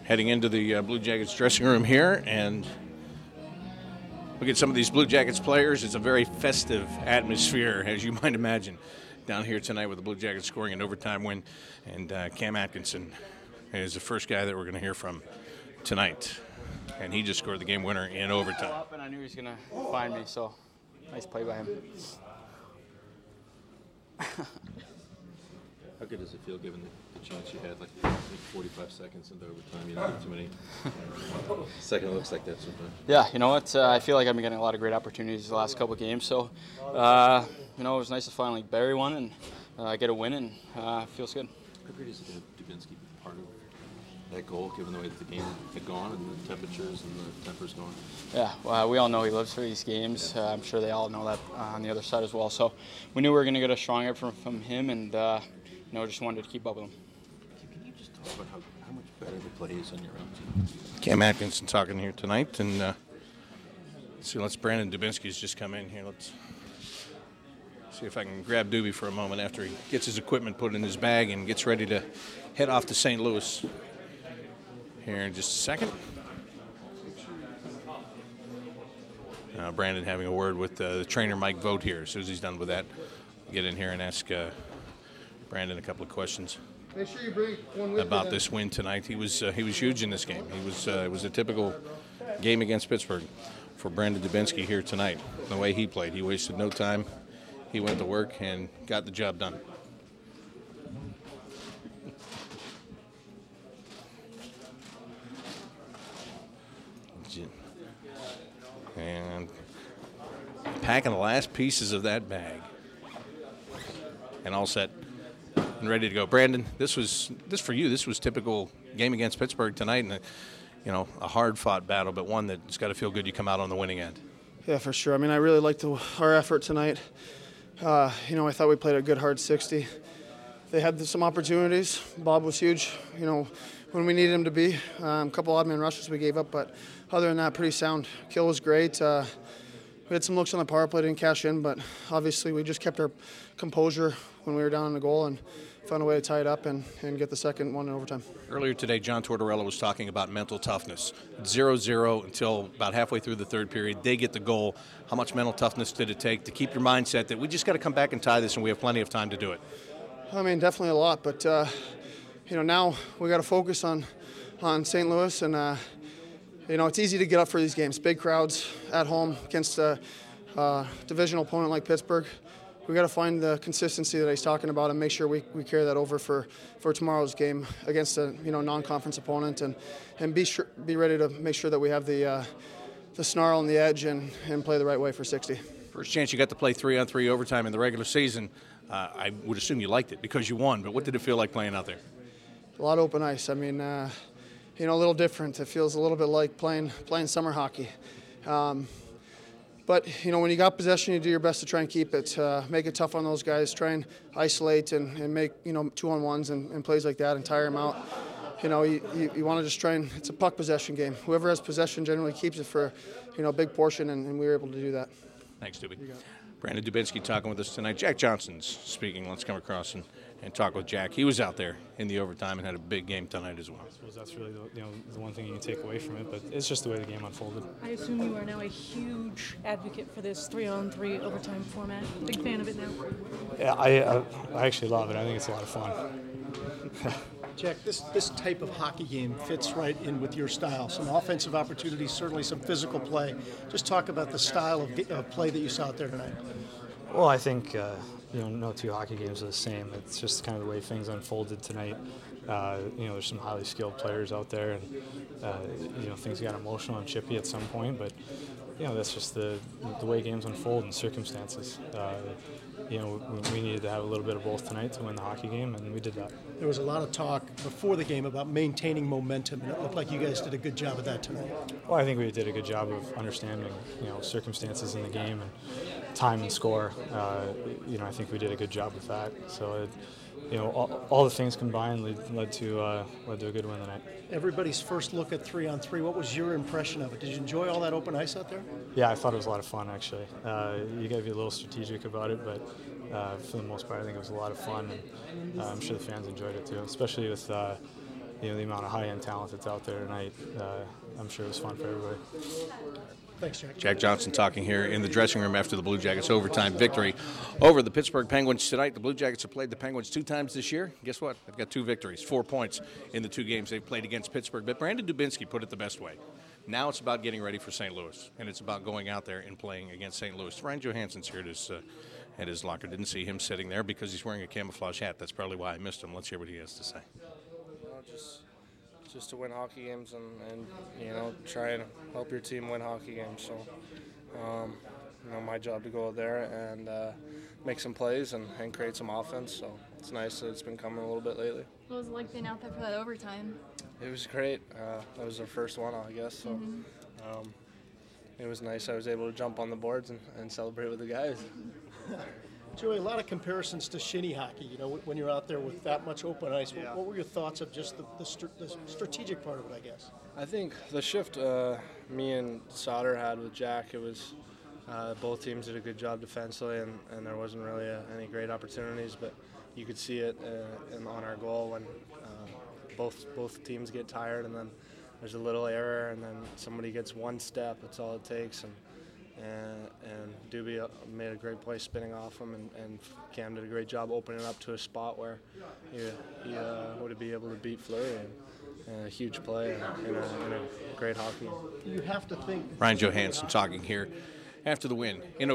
heading into the Blue Jackets dressing room here, and look at some of these Blue Jackets players. It's a very festive atmosphere, as you might imagine, down here tonight with the Blue Jackets scoring an overtime win. And Cam Atkinson is the first guy that we're going to hear from tonight. And he just scored the game winner in overtime. Up and I knew he was going to find me, so nice play by him. How good does it feel given the chance you had, like 45 seconds into overtime? You don't get too many second looks like that sometimes. Yeah, you know what? I feel like I've been getting a lot of great opportunities the last couple of games. So, it was nice to finally bury one and get a win, and it feels good. How great is it to have Dubinsky be part of that goal, given the way that the game had gone and the temperatures and the tempers going? Yeah, we all know he lives for these games. I'm sure they all know that on the other side as well. So we knew we were going to get a strong effort from him, and just wanted to keep up with him. Can you just talk about how much better the play is on your own team? Cam Atkinson talking here tonight, and let's Brandon Dubinsky's just come in here. Let's see if I can grab Doobie for a moment after he gets his equipment put in his bag and gets ready to head off to St. Louis here in just a second. Brandon having a word with the trainer Mike Vogt here. As soon as he's done with that, get in here and ask Brandon a couple of questions about this win tonight. He was huge in this game. It was a typical game against Pittsburgh for Brandon Dubinsky here tonight. The way he played, he wasted no time. He went to work and got the job done. And packing the last pieces of that bag. And all set and ready to go. Brandon, this for you. This was typical game against Pittsburgh tonight, and a hard-fought battle, but one that's got to feel good. You come out on the winning end. Yeah, for sure. I mean, I really liked our effort tonight. I thought we played a good hard 60. They had some opportunities. Bob was huge. When we needed him to be. A couple odd man rushes we gave up, but other than that, pretty sound. Kill was great. We had some looks on the power play, didn't cash in, but obviously we just kept our composure when we were down in the goal and found a way to tie it up and get the second one in overtime. Earlier today, John Tortorella was talking about mental toughness. 0-0 until about halfway through the third period. They get the goal. How much mental toughness did it take to keep your mindset that we just got to come back and tie this and we have plenty of time to do it? I mean, definitely a lot, but, now we got to focus on St. Louis and, it's easy to get up for these games. Big crowds at home against a divisional opponent like Pittsburgh. We got to find the consistency that he's talking about and make sure we carry that over for tomorrow's game against a non-conference opponent and be ready to make sure that we have the snarl and the edge and play the right way for 60. First chance you got to play 3-on-3 overtime in the regular season. I would assume you liked it because you won, but what did it feel like playing out there? A lot of open ice. I mean, a little different. It feels a little bit like playing summer hockey. But, when you got possession, you do your best to try and keep it, make it tough on those guys, try and isolate and make, 2-on-1s and plays like that and tire them out. You want to just try and – it's a puck possession game. Whoever has possession generally keeps it for, a big portion, and we were able to do that. Thanks, Doobie. Brandon Dubinsky talking with us tonight. Jack Johnson's speaking. Let's come across and talk with Jack. He was out there in the overtime and had a big game tonight as well. I suppose that's really the one thing you can take away from it, but it's just the way the game unfolded. I assume you are now a huge advocate for this 3-on-3 overtime format. Big fan of it now. Yeah, I actually love it. I think it's a lot of fun. Jack, this type of hockey game fits right in with your style. Some offensive opportunities, certainly some physical play. Just talk about the style of play that you saw out there tonight. Well, I think no two hockey games are the same. It's just kind of the way things unfolded tonight. There's some highly skilled players out there, and things got emotional and chippy at some point. But that's just the way games unfold and circumstances. We needed to have a little bit of both tonight to win the hockey game, and we did that. There was a lot of talk before the game about maintaining momentum, and it looked like you guys did a good job of that tonight. Well, I think we did a good job of understanding, circumstances in the game and time and score. I think we did a good job with that. So, all the things combined led to a good win tonight. Everybody's first look at 3-on-3. What was your impression of it? Did you enjoy all that open ice out there? Yeah, I thought it was a lot of fun, actually. You got to be a little strategic about it, but for the most part, I think it was a lot of fun, and I'm sure the fans enjoyed it too, especially with you know, the amount of high-end talent that's out there tonight. I'm sure it was fun for everybody. Thanks, Jack. Jack Johnson talking here in the dressing room after the Blue Jackets' overtime victory over the Pittsburgh Penguins tonight. The Blue Jackets have played the Penguins 2 times this year. Guess what? They've got 2 victories, 4 points in the 2 games they've played against Pittsburgh. But Brandon Dubinsky put it the best way. Now it's about getting ready for St. Louis, and it's about going out there and playing against St. Louis. Ryan Johansson's here at his locker. Didn't see him sitting there because he's wearing a camouflage hat. That's probably why I missed him. Let's hear what he has to say. Just to win hockey games and you know, try and help your team win hockey games. So, you know, my job to go out there and make some plays and create some offense. So it's nice that it's been coming a little bit lately. What was it like being out there for that overtime? It was great. That was our first one, I guess. So it was nice. I was able to jump on the boards and celebrate with the guys. Joey, a lot of comparisons to shinny hockey, you know, when you're out there with that much open ice. Yeah. What were your thoughts of just the strategic part of it, I guess? I think the shift me and Sauter had with Jack, it was both teams did a good job defensively, and there wasn't really any great opportunities, but you could see it on our goal when both teams get tired, and then there's a little error, and then somebody gets one step. That's all it takes, and Doobie made a great play spinning off him, and Cam did a great job opening up to a spot where he would be able to beat Fleury. And a huge play in a great hockey game. You have to think. Ryan Johansson talking here after the win in